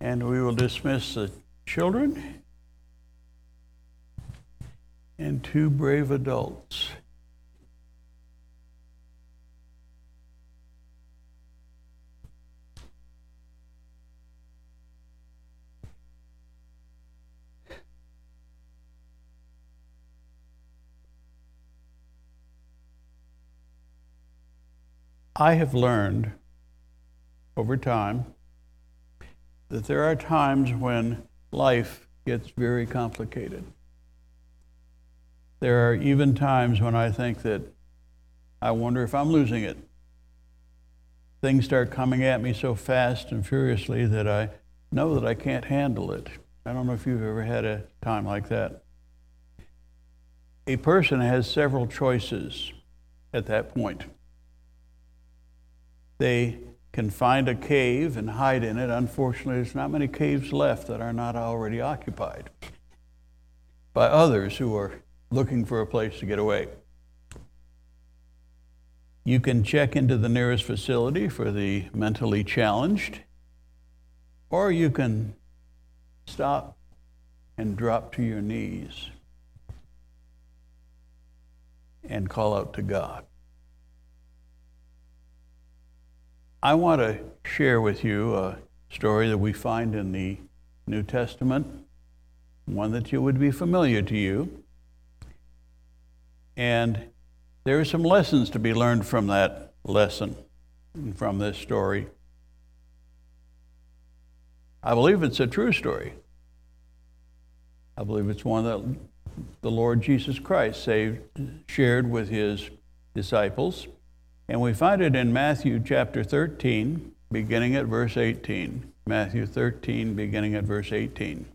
And we will dismiss the children and two brave adults. I have learned over time that there are times when life gets very complicated. There are even times when I think that I wonder if I'm losing it. Things start coming at me so fast and furiously that I know that I can't handle it. I don't know if you've ever had a time like that. A person has several choices at that point. They can find a cave and hide in it. Unfortunately, there's not many caves left that are not already occupied by others who are looking for a place to get away. You can check into the nearest facility for the mentally challenged, or you can stop and drop to your knees and call out to God. I want to share with you a story that we find in the New Testament, one that would be familiar to you. And there are some lessons to be learned from that lesson, from this story. I believe it's a true story. I believe it's one that the Lord Jesus Christ shared with his disciples. And we find it in Matthew chapter 13, beginning at verse 18. Matthew 13, beginning at verse 18.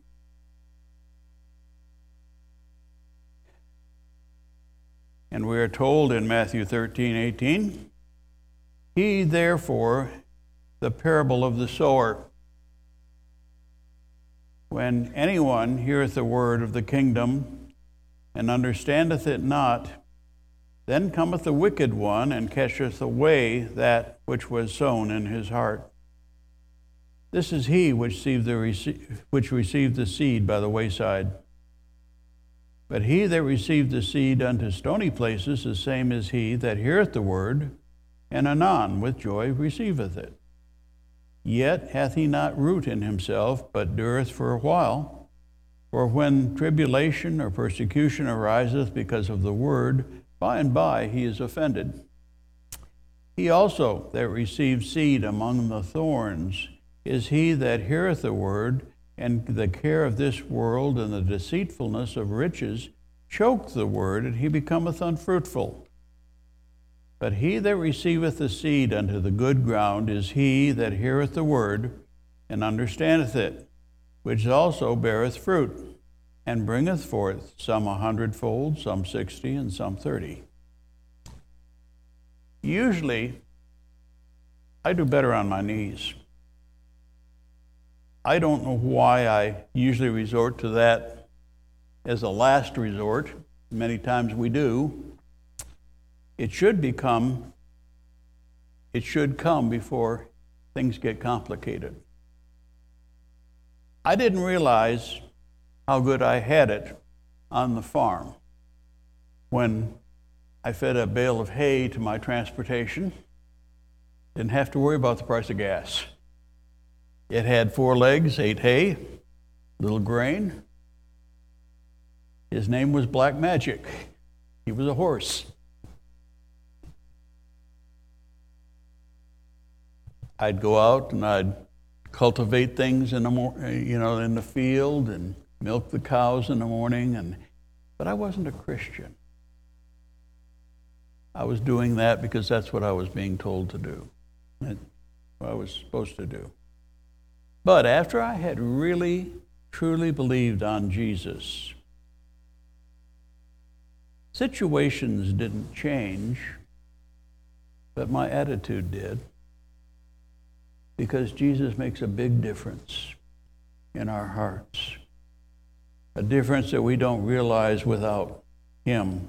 And we are told in Matthew 13:18, "He therefore, the parable of the sower, when anyone heareth the word of the kingdom, and understandeth it not, then cometh the wicked one, and catcheth away that which was sown in his heart. This is he which received the seed by the wayside. But he that received the seed unto stony places, the same is he that heareth the word, and anon with joy receiveth it. Yet hath he not root in himself, but dureth for a while. For when tribulation or persecution ariseth because of the word, by and by he is offended. He also that received seed among the thorns is he that heareth the word, and the care of this world and the deceitfulness of riches choke the word, and he becometh unfruitful. But he that receiveth the seed unto the good ground is he that heareth the word, and understandeth it, which also beareth fruit, and bringeth forth some 100-fold, some 60, and some 30. Usually, I do better on my knees. I don't know why I usually resort to that as a last resort. Many times we do. It should come before things get complicated. I didn't realize how good I had it on the farm when I fed a bale of hay to my transportation. Didn't have to worry about the price of gas. It had 4 legs, ate hay, little grain. His name was Black Magic. He was a horse. I'd go out and I'd cultivate things in the field and milk the cows in the morning, but I wasn't a Christian. I was doing that because that's what I was being told to do. That's what I was supposed to do. But after I had really, truly believed on Jesus, situations didn't change, but my attitude did. Because Jesus makes a big difference in our hearts. A difference that we don't realize without him.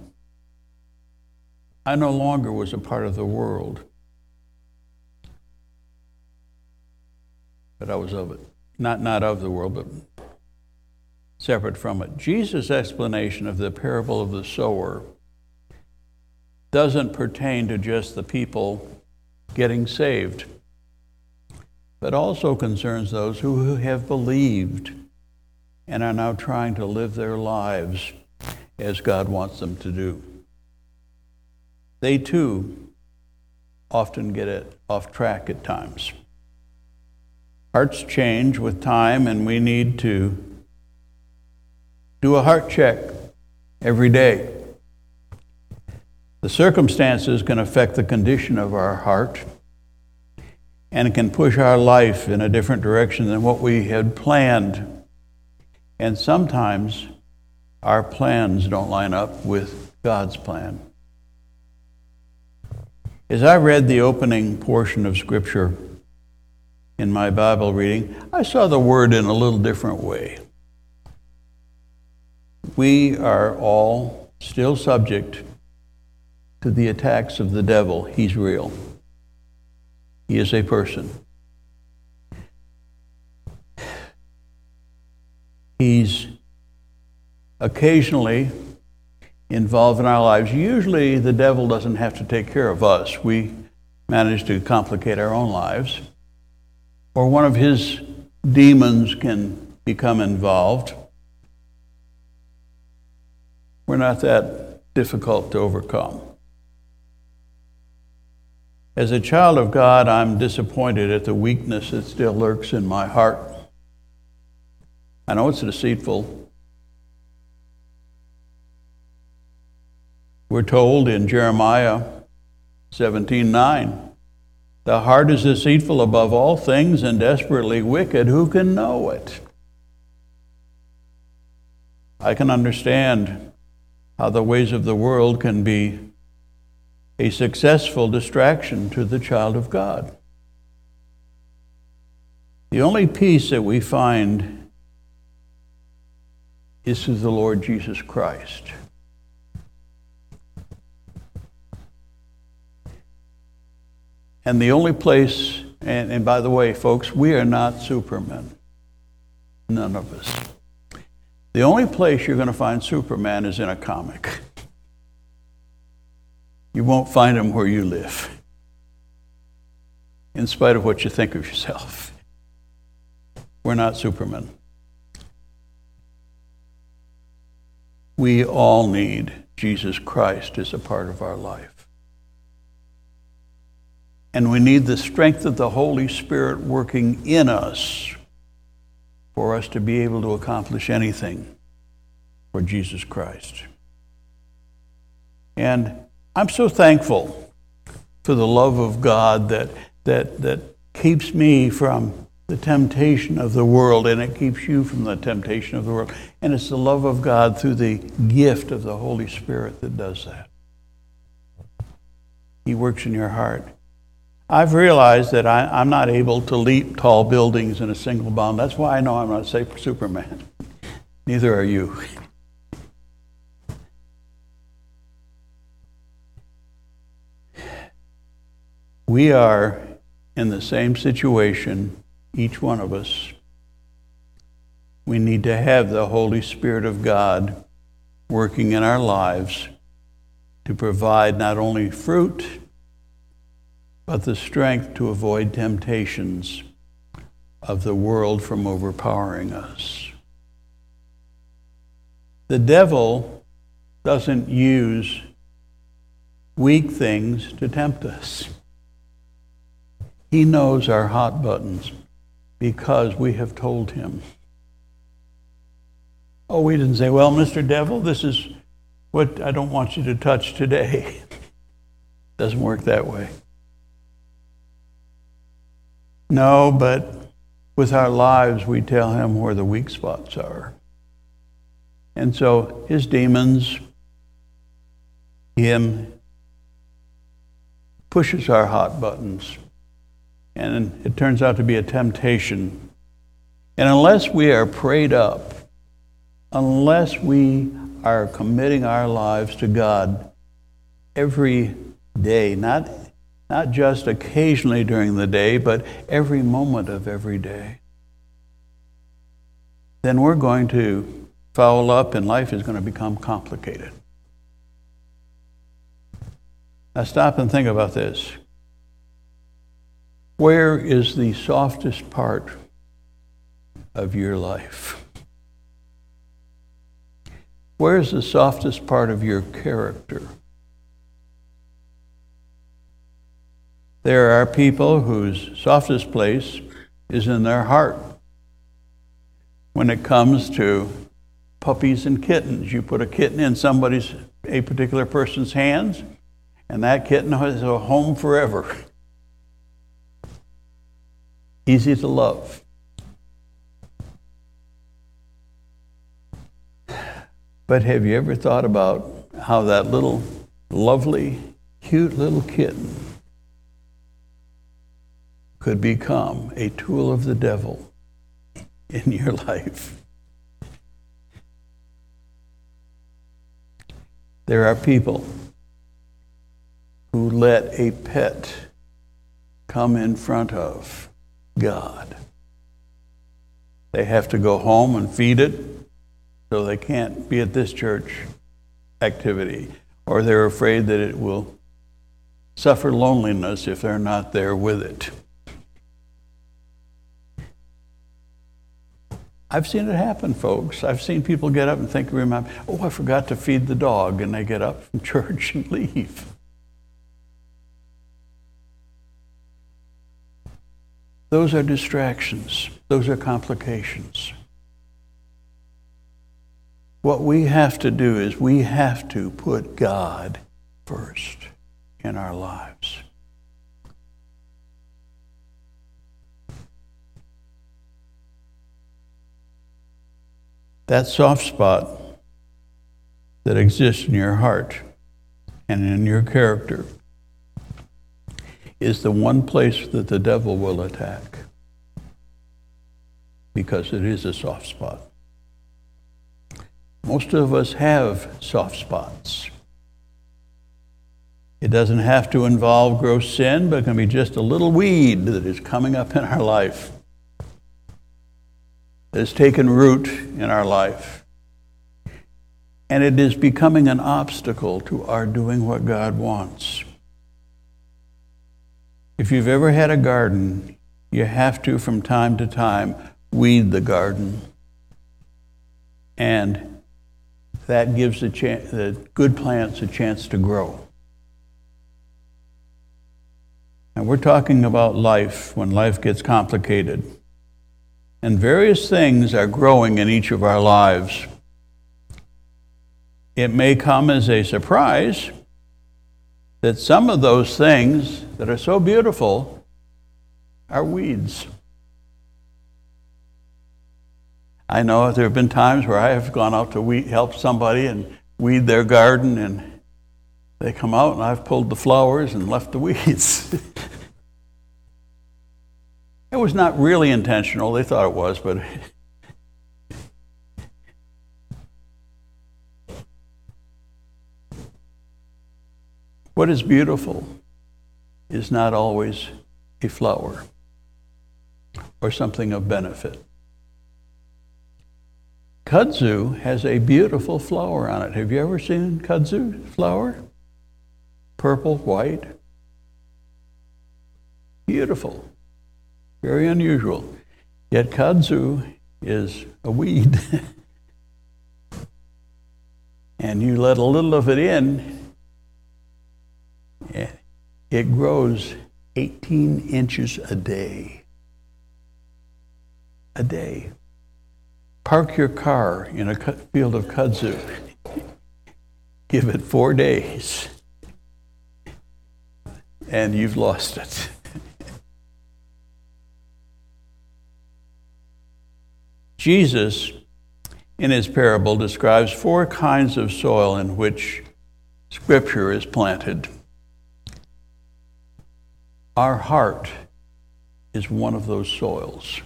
I no longer was a part of the world, but I was of it. not of the world, but separate from it. Jesus' explanation of the parable of the sower doesn't pertain to just the people getting saved, but also concerns those who have believed and are now trying to live their lives as God wants them to do. They too often get it off track at times. Hearts change with time, and we need to do a heart check every day. The circumstances can affect the condition of our heart, and it can push our life in a different direction than what we had planned. And sometimes our plans don't line up with God's plan. As I read the opening portion of Scripture in my Bible reading, I saw the word in a little different way. We are all still subject to the attacks of the devil. He's real. He is a person. He's occasionally involved in our lives. Usually the devil doesn't have to take care of us. We manage to complicate our own lives. Or one of his demons can become involved. We're not that difficult to overcome. As a child of God, I'm disappointed at the weakness that still lurks in my heart. I know it's deceitful. We're told in Jeremiah 17:9, the heart is deceitful above all things and desperately wicked. Who can know it? I can understand how the ways of the world can be a successful distraction to the child of God. The only peace that we find is through the Lord Jesus Christ. And the only place, and by the way, folks, we are not Superman. None of us. The only place you're going to find Superman is in a comic. You won't find him where you live, in spite of what you think of yourself. We're not Superman. We all need Jesus Christ as a part of our life. And we need the strength of the Holy Spirit working in us for us to be able to accomplish anything for Jesus Christ. And I'm so thankful for the love of God that keeps me from the temptation of the world, and it keeps you from the temptation of the world. And it's the love of God through the gift of the Holy Spirit that does that. He works in your heart. I've realized that I'm not able to leap tall buildings in a single bound. That's why I know I'm not Superman. Neither are you. We are in the same situation, each one of us. We need to have the Holy Spirit of God working in our lives to provide not only fruit, but the strength to avoid temptations of the world from overpowering us. The devil doesn't use weak things to tempt us. He knows our hot buttons because we have told him. Oh, we didn't say, well, Mr. Devil, this is what I don't want you to touch today. Doesn't work that way. No, but with our lives, we tell him where the weak spots are. And so his demons, him, pushes our hot buttons. And it turns out to be a temptation. And unless we are prayed up, unless we are committing our lives to God every day, not just occasionally during the day, but every moment of every day, then we're going to foul up and life is going to become complicated. Now stop and think about this. Where is the softest part of your life? Where is the softest part of your character? There are people whose softest place is in their heart. When it comes to puppies and kittens, you put a kitten in a particular person's hands, and that kitten has a home forever. Easy to love. But have you ever thought about how that little, lovely, cute little kitten could become a tool of the devil in your life? There are people who let a pet come in front of God. They have to go home and feed it, so they can't be at this church activity, or they're afraid that it will suffer loneliness if they're not there with it. I've seen it happen, folks. I've seen people get up and remember, I forgot to feed the dog, and they get up from church and leave. Those are distractions. Those are complications. What we have to do is we have to put God first in our lives. That soft spot that exists in your heart and in your character is the one place that the devil will attack, because it is a soft spot. Most of us have soft spots. It doesn't have to involve gross sin, but it can be just a little weed that is coming up in our life, that has taken root in our life. And it is becoming an obstacle to our doing what God wants. If you've ever had a garden, you have to, from time to time, weed the garden. And that gives the good plants a chance to grow. And we're talking about life when life gets complicated. And various things are growing in each of our lives. It may come as a surprise that some of those things that are so beautiful are weeds. I know there have been times where I have gone out to help somebody and weed their garden, and they come out and I've pulled the flowers and left the weeds. It was not really intentional. They thought it was, but what is beautiful is not always a flower or something of benefit. Kudzu has a beautiful flower on it. Have you ever seen kudzu flower? Purple, white. Beautiful. Very unusual. Yet kudzu is a weed. And you let a little of it in, it grows 18 inches a day. A day. Park your car in a field of kudzu. Give it 4 days, and you've lost it. Jesus, in his parable, describes 4 kinds of soil in which Scripture is planted. Our heart is one of those soils.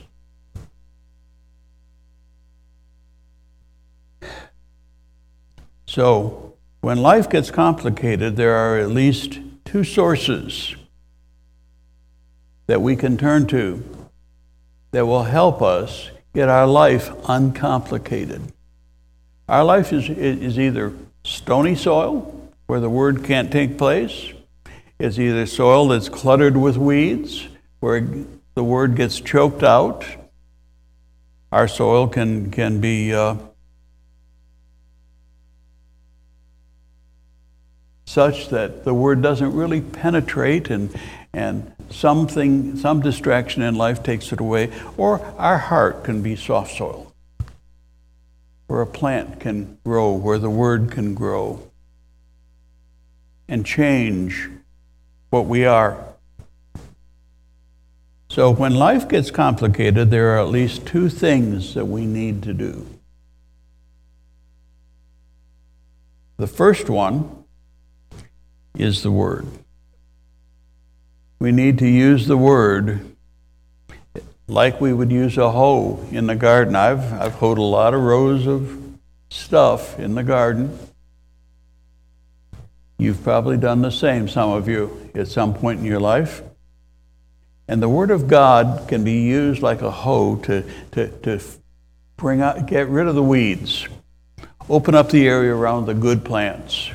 So, when life gets complicated, there are at least 2 sources that we can turn to that will help us get our life uncomplicated. Our life is either stony soil, where the Word can't take place. It's either soil that's cluttered with weeds, where the Word gets choked out. Our soil can be such that the Word doesn't really penetrate, and some distraction in life takes it away. Or our heart can be soft soil, where a plant can grow, where the Word can grow and change what we are. So when life gets complicated, there are at least two things that we need to do. The first one is the Word. We need to use the Word like we would use a hoe in the garden. I've hoed a lot of rows of stuff in the garden. You've probably done the same, some of you, at some point in your life. And the Word of God can be used like a hoe to bring out, get rid of the weeds, open up the area around the good plants.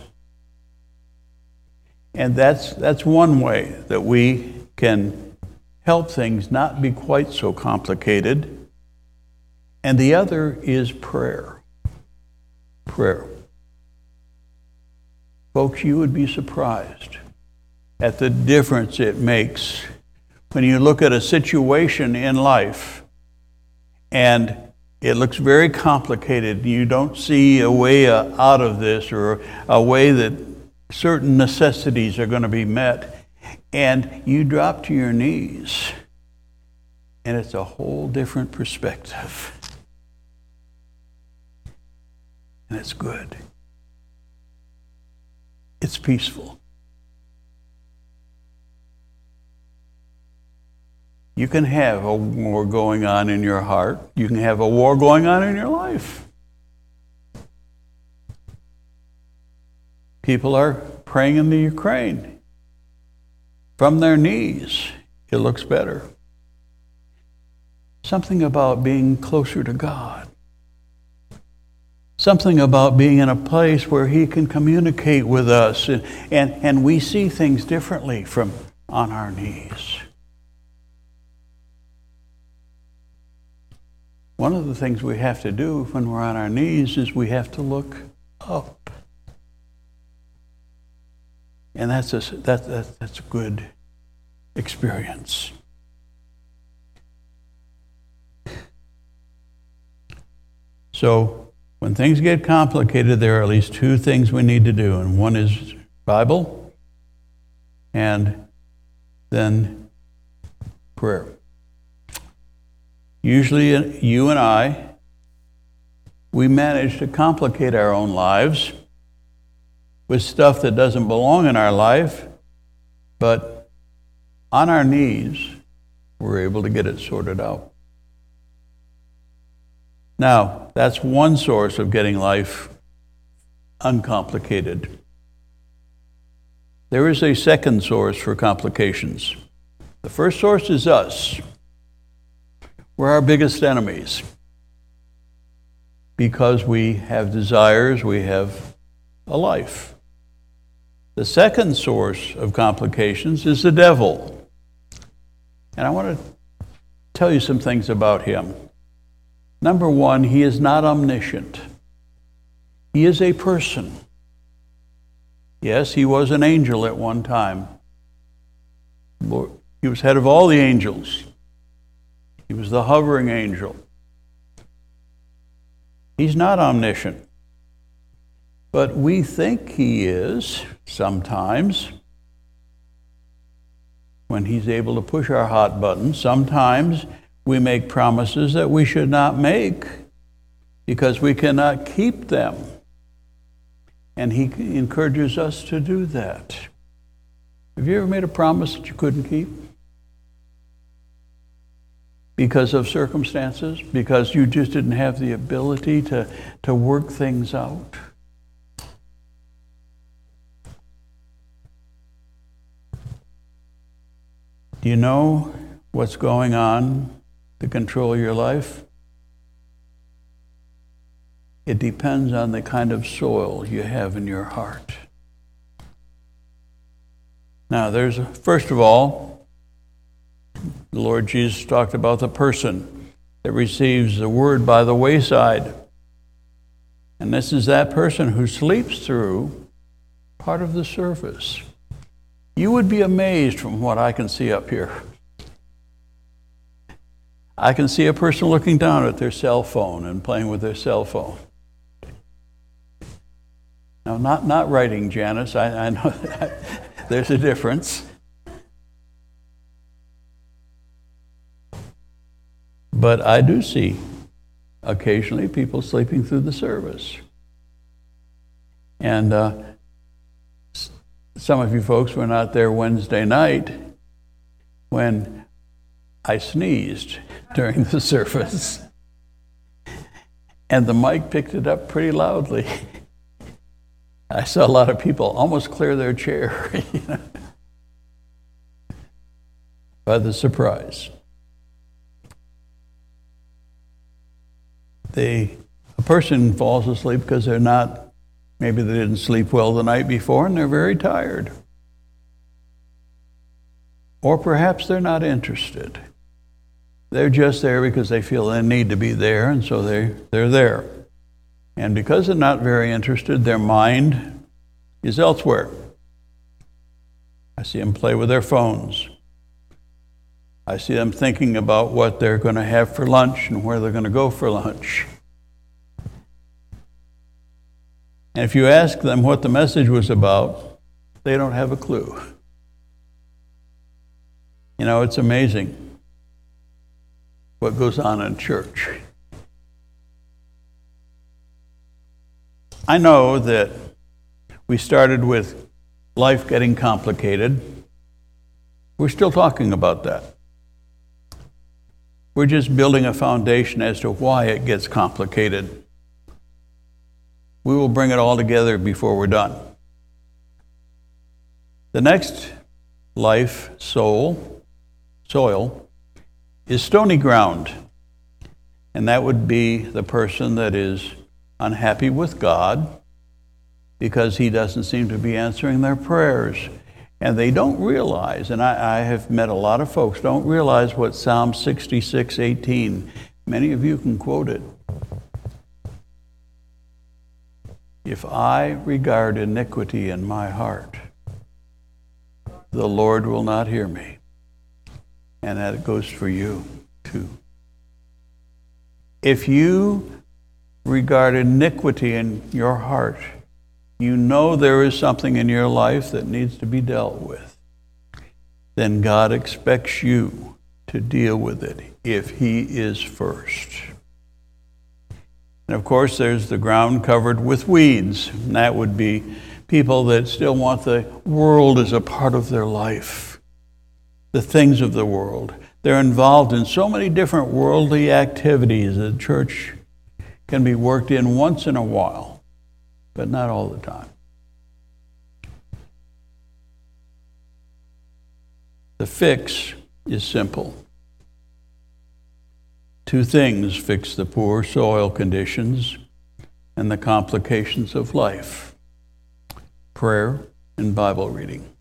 And that's one way that we can help things not be quite so complicated. And the other is prayer. Prayer. Folks, you would be surprised at the difference it makes when you look at a situation in life and it looks very complicated. You don't see a way out of this, or a way that certain necessities are going to be met, and you drop to your knees, and it's a whole different perspective. And it's good. It's peaceful. You can have a war going on in your heart. You can have a war going on in your life. People are praying in the Ukraine. From their knees, it looks better. Something about being closer to God. Something about being in a place where He can communicate with us, and we see things differently from on our knees. One of the things we have to do when we're on our knees is we have to look up. And that's a good experience. So when things get complicated, there are at least two things we need to do. And one is Bible, and then prayer. Usually you and I, we manage to complicate our own lives with stuff that doesn't belong in our life, but on our knees, we're able to get it sorted out. Now, that's one source of getting life uncomplicated. There is a second source for complications. The first source is us. We're our biggest enemies because we have desires, we have a life. The second source of complications is the devil. And I want to tell you some things about him. Number one, he is not omniscient. He is a person. Yes, he was an angel at one time. He was head of all the angels. He was the hovering angel. He's not omniscient. But we think he is sometimes, when he's able to push our hot buttons. Sometimes we make promises that we should not make because we cannot keep them. And he encourages us to do that. Have you ever made a promise that you couldn't keep? Because of circumstances? Because you just didn't have the ability to work things out? Do you know what's going on to control your life? It depends on the kind of soil you have in your heart. Now, first of all, the Lord Jesus talked about the person that receives the word by the wayside. And this is that person who sleeps through part of the service. You would be amazed from what I can see up here. I can see a person looking down at their cell phone and playing with their cell phone. Now, not writing, Janice. I know that there's a difference. But I do see occasionally people sleeping through the service. And some of you folks were not there Wednesday night when I sneezed during the service. And the mic picked it up pretty loudly. I saw a lot of people almost clear their chair by the surprise. A person falls asleep because maybe they didn't sleep well the night before and they're very tired. Or perhaps they're not interested. They're just there because they feel they need to be there, and so they're there. And because they're not very interested, their mind is elsewhere. I see them play with their phones. I see them thinking about what they're going to have for lunch and where they're going to go for lunch. And if you ask them what the message was about, they don't have a clue. You know, it's amazing what goes on in church. I know that we started with life getting complicated. We're still talking about that. We're just building a foundation as to why it gets complicated. We will bring it all together before we're done. The next life, soil, is stony ground. And that would be the person that is unhappy with God because he doesn't seem to be answering their prayers. And they don't realize, and I have met a lot of folks, don't realize what Psalm 66:18, many of you can quote it. If I regard iniquity in my heart, the Lord will not hear me. And that goes for you too. If you regard iniquity in your heart, you know there is something in your life that needs to be dealt with, then God expects you to deal with it if He is first. And of course, there's the ground covered with weeds. And that would be people that still want the world as a part of their life, the things of the world. They're involved in so many different worldly activities that church can be worked in once in a while, but not all the time. The fix is simple. Two things fix the poor soil conditions and the complications of life: prayer and Bible reading.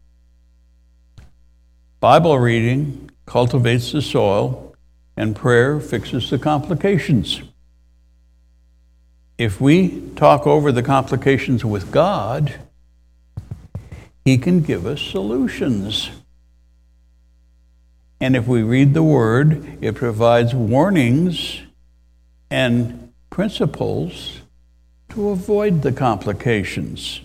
Bible reading cultivates the soil, and prayer fixes the complications. If we talk over the complications with God, He can give us solutions. And if we read the Word, it provides warnings and principles to avoid the complications.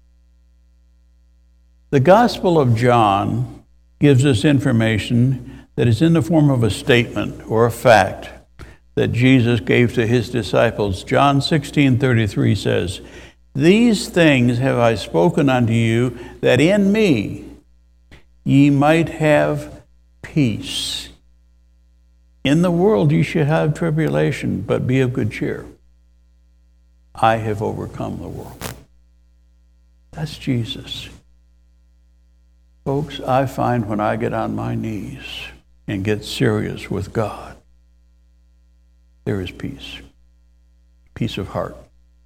The Gospel of John gives us information that is in the form of a statement or a fact that Jesus gave to His disciples. John 16:33 says, "These things have I spoken unto you, that in me ye might have peace. In the world ye should have tribulation, but be of good cheer. I have overcome the world." That's Jesus. Folks, I find when I get on my knees and get serious with God, there is peace. Peace of heart.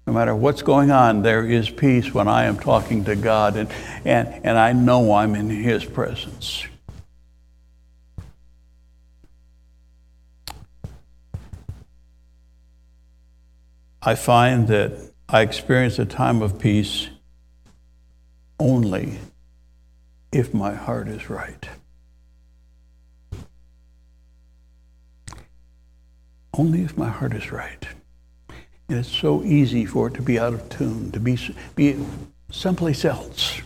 No matter what's going on, there is peace when I am talking to God and I know I'm in His presence. I find that I experience a time of peace only if my heart is right. Only if my heart is right. And it's so easy for it to be out of tune, to be someplace else.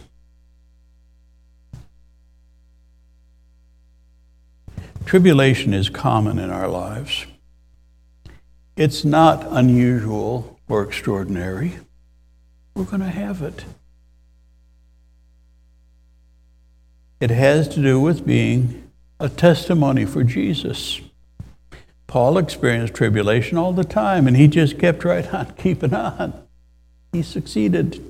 Tribulation is common in our lives. It's not unusual or extraordinary. We're going to have it. It has to do with being a testimony for Jesus. Paul experienced tribulation all the time, and he just kept right on keeping on. He succeeded.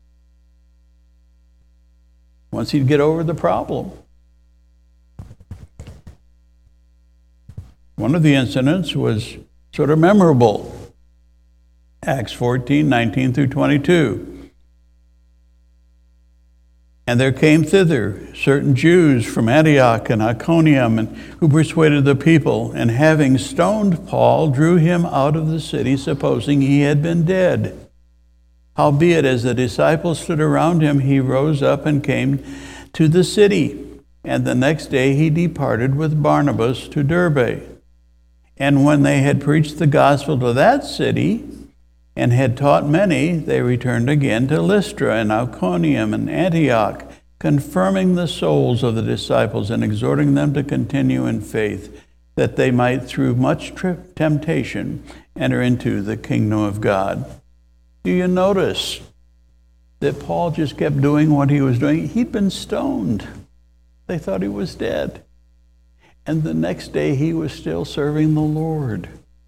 Once he'd get over the problem. One of the incidents was sort of memorable. Acts 14, 19 through 22. And there came thither certain Jews from Antioch and Iconium, who persuaded the people, and having stoned Paul, drew him out of the city, supposing he had been dead. Howbeit, as the disciples stood around him, he rose up and came to the city. And the next day he departed with Barnabas to Derbe. And when they had preached the gospel to that city, and had taught many, they returned again to Lystra and Iconium and Antioch, confirming the souls of the disciples and exhorting them to continue in faith, that they might through much temptation enter into the kingdom of God. Do you notice that Paul just kept doing what he was doing? He'd been stoned. They thought he was dead. And the next day he was still serving the Lord.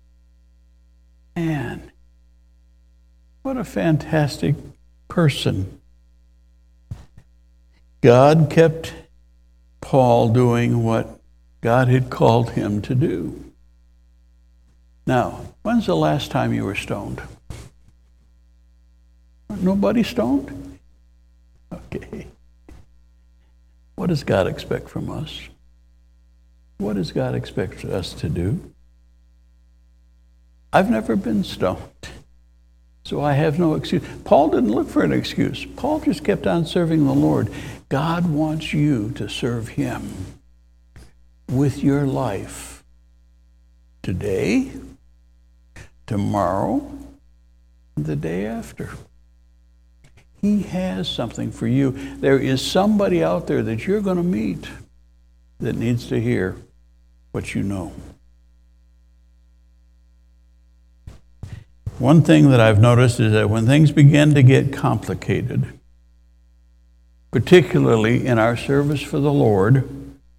Man, what a fantastic person. God kept Paul doing what God had called him to do. Now, when's the last time you were stoned? Nobody stoned? Okay. What does God expect from us? What does God expect us to do? I've never been stoned. So I have no excuse. Paul didn't look for an excuse. Paul just kept on serving the Lord. God wants you to serve Him with your life today, tomorrow, and the day after. He has something for you. There is somebody out there that you're going to meet that needs to hear what you know. One thing that I've noticed is that when things begin to get complicated, particularly in our service for the Lord,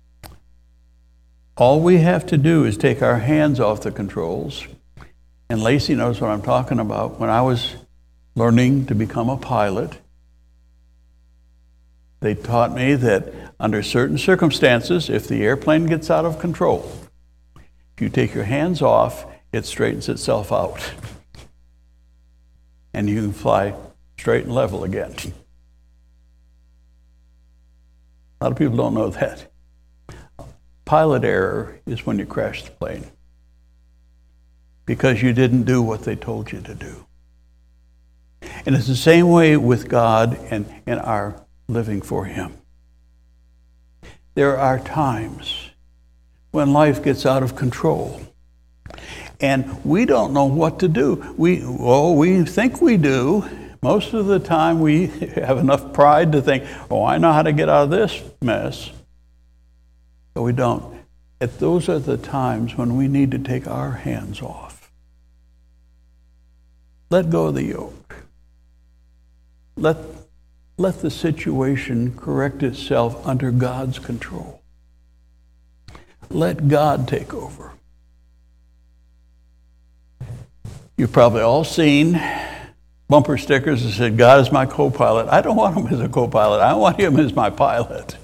all we have to do is take our hands off the controls. And Lacey knows what I'm talking about. When I was learning to become a pilot, they taught me that under certain circumstances, if the airplane gets out of control, if you take your hands off, it straightens itself out. And you can fly straight and level again. A lot of people don't know that. Pilot error is when you crash the plane because you didn't do what they told you to do. And it's the same way with God and our living for Him. There are times when life gets out of control. And we don't know what to do. We think we do. Most of the time we have enough pride to think, I know how to get out of this mess. But we don't. Those are the times when we need to take our hands off. Let go of the yoke. Let the situation correct itself under God's control. Let God take over. You've probably all seen bumper stickers that said, God is my co-pilot. I don't want him as a co-pilot. I want him as my pilot.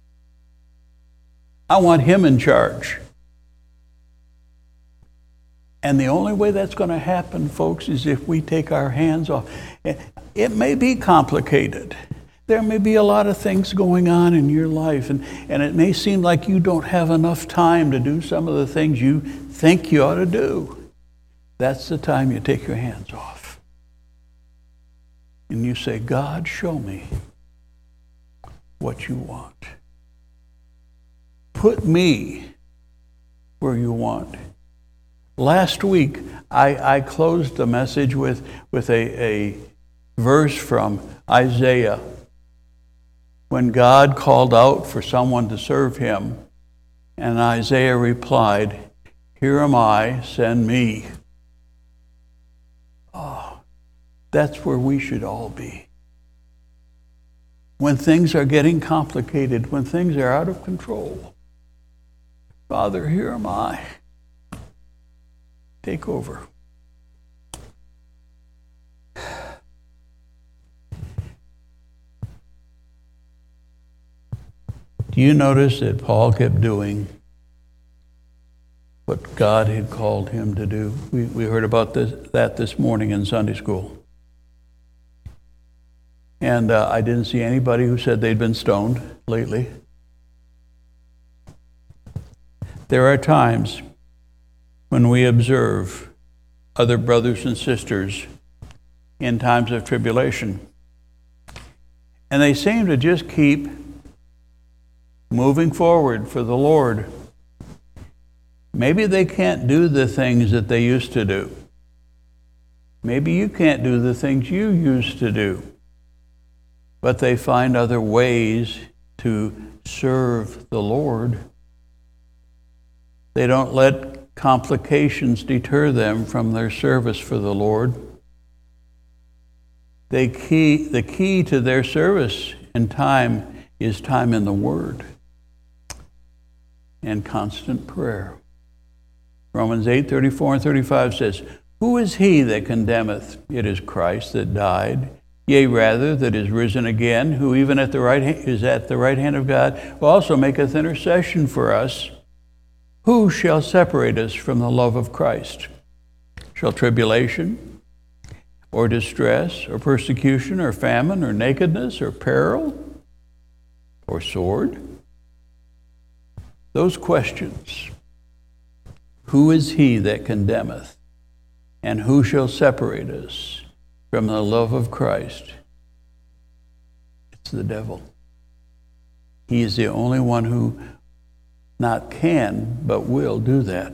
I want him in charge. And the only way that's going to happen, folks, is if we take our hands off. It may be complicated. There may be a lot of things going on in your life, and it may seem like you don't have enough time to do some of the things you think you ought to do. That's the time you take your hands off. And you say, God, show me what you want. Put me where you want. Last week, I closed the message with a verse from Isaiah. When God called out for someone to serve him, and Isaiah replied, "Here am I, send me." Oh, that's where we should all be. When things are getting complicated, when things are out of control, Father, here am I. Take over. Do you notice that Paul kept doing what God had called him to do? We heard about that this morning in Sunday school. And I didn't see anybody who said they'd been stoned lately. There are times when we observe other brothers and sisters in times of tribulation, and they seem to just keep moving forward for the Lord. Maybe they can't do the things that they used to do. Maybe you can't do the things you used to do. But they find other ways to serve the Lord. They don't let complications deter them from their service for the Lord. The key to their service and time is time in the Word and constant prayer. Romans 8:34 and 35 says, "Who is he that condemneth? It is Christ that died, yea, rather, that is risen again, who even is at the right hand of God, who also maketh intercession for us. Who shall separate us from the love of Christ? Shall tribulation, or distress, or persecution, or famine, or nakedness, or peril, or sword?" Those questions. Who is he that condemneth? And who shall separate us from the love of Christ? It's the devil. He is the only one who not can, but will do that.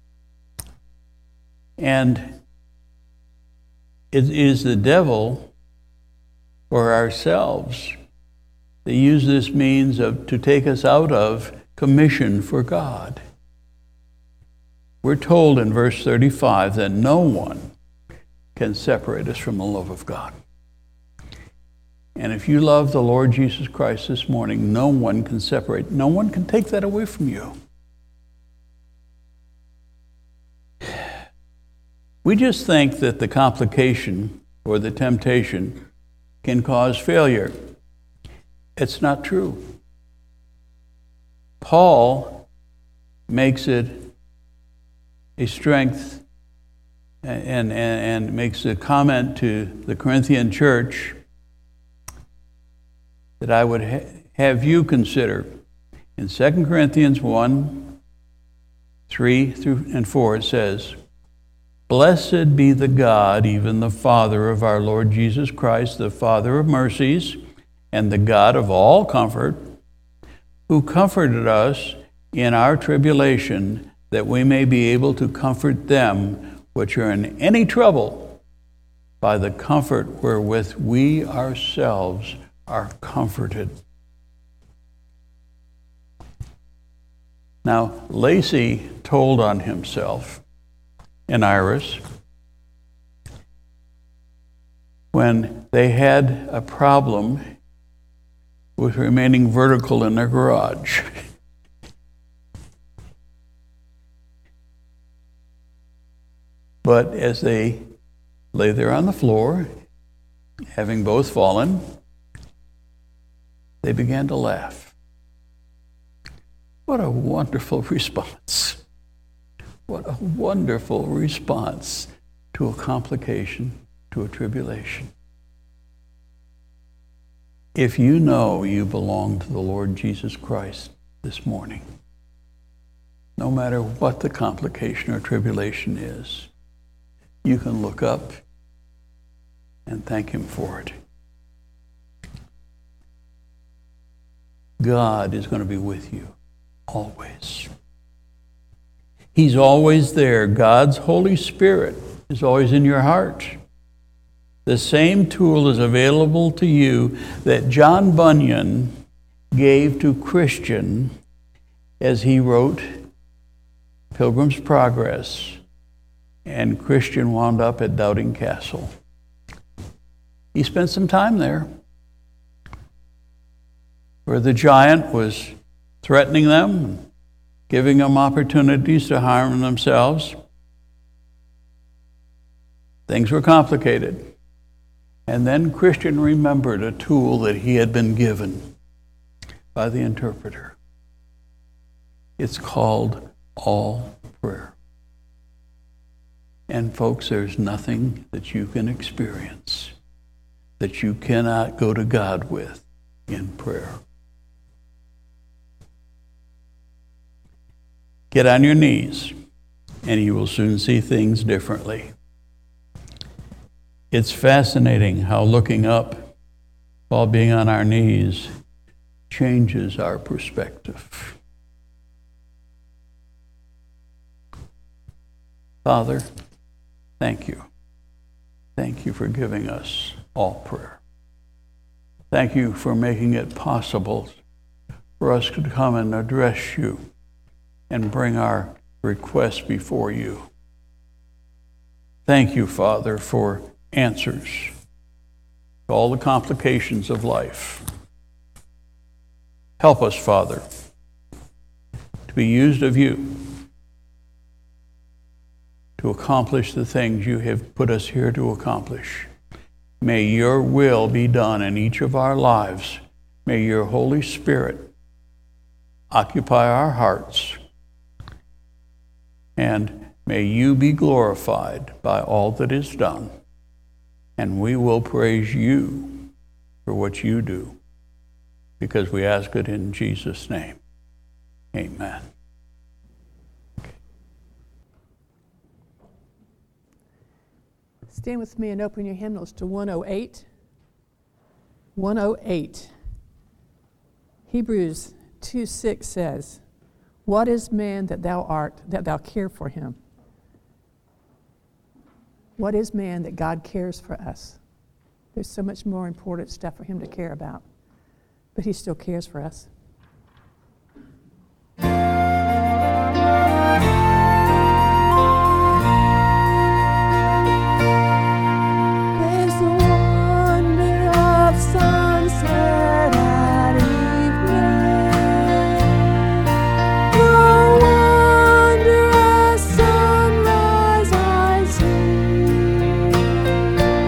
And it is the devil or ourselves that use this means to take us out of commission for God. We're told in verse 35 that no one can separate us from the love of God. And if you love the Lord Jesus Christ this morning, no one can take that away from you. We just think that the complication or the temptation can cause failure. It's not true. Paul makes it a strength and makes a comment to the Corinthian church that I would have you consider. In 2 Corinthians 1, 3 through and 4, it says, "Blessed be the God, even the Father of our Lord Jesus Christ, the Father of mercies, and the God of all comfort, who comforted us in our tribulation, that we may be able to comfort them which are in any trouble by the comfort wherewith we ourselves are comforted." Now, Lacey told on himself and Iris when they had a problem with remaining vertical in their garage. But as they lay there on the floor, having both fallen, they began to laugh. What a wonderful response. What a wonderful response to a complication, to a tribulation. If you know you belong to the Lord Jesus Christ this morning, no matter what the complication or tribulation is, you can look up and thank Him for it. God is going to be with you always. He's always there. God's Holy Spirit is always in your heart. The same tool is available to you that John Bunyan gave to Christian as he wrote Pilgrim's Progress, and Christian wound up at Doubting Castle. He spent some time there where the giant was threatening them, giving them opportunities to harm themselves. Things were complicated. And then Christian remembered a tool that he had been given by the interpreter. It's called all prayer. And folks, there's nothing that you can experience that you cannot go to God with in prayer. Get on your knees, and you will soon see things differently. It's fascinating how looking up while being on our knees changes our perspective. Father, thank you. Thank you for giving us all prayer. Thank you for making it possible for us to come and address you and bring our requests before you. Thank you, Father, for answers to all the complications of life. Help us, Father, to be used of you to accomplish the things you have put us here to accomplish. May your will be done in each of our lives. May your Holy Spirit occupy our hearts. And may you be glorified by all that is done. And we will praise you for what you do, because we ask it in Jesus' name. Amen. Stand with me and open your hymnals to 108. 108. Hebrews 2:6 says, "What is man that thou art, that thou care for him?" What is man that God cares for us? There's so much more important stuff for him to care about, but he still cares for us.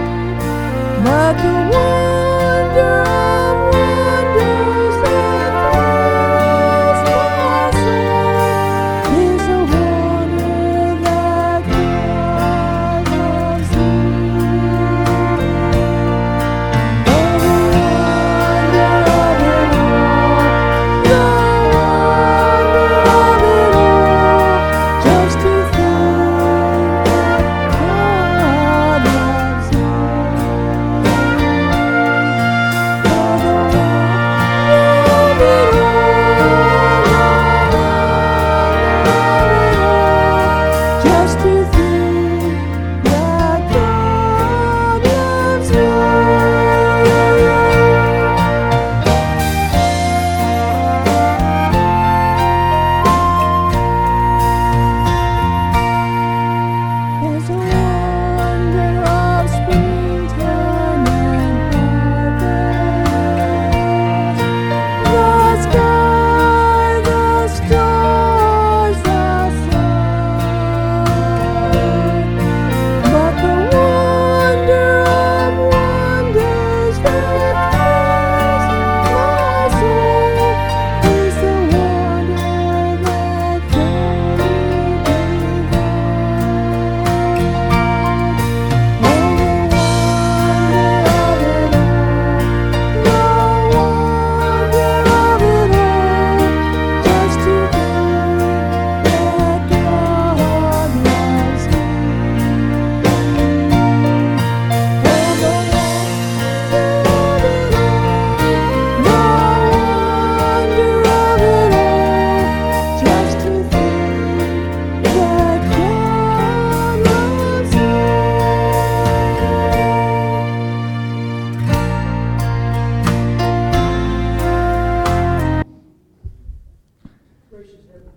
But the wonder of wonders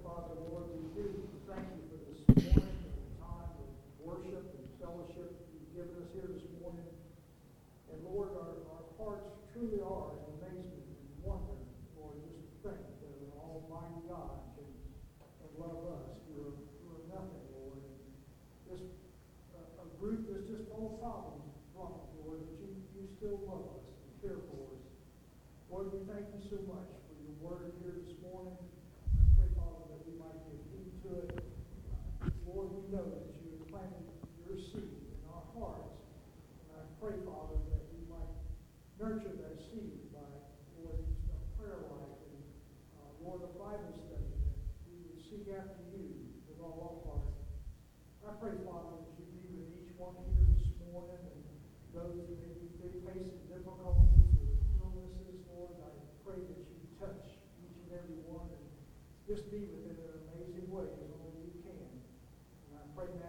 Father, Lord, we do thank you for this morning, for the time of worship and fellowship you've given us here this morning. And Lord, our hearts truly are in amazement and wonder, Lord, just to think that an almighty God can love us who are nothing, Lord. And just a group that's just full of problems, Lord, but you still love us and care for us. Lord, we thank you so much for your word here this morning. I pray, Father, that we might give heed to it. Lord, we know that you have planted your seed in our hearts. And I pray, Father, that we might nurture that seed by, Lord, just a prayer life and, Lord, a Bible study, that we would seek after you with all our heart. I pray, Father, that you be with each one here this morning and those who may be facing difficulties or illnesses, Lord. I pray that you touch each and every one and just be with them in an amazing way as only you can. And I pray now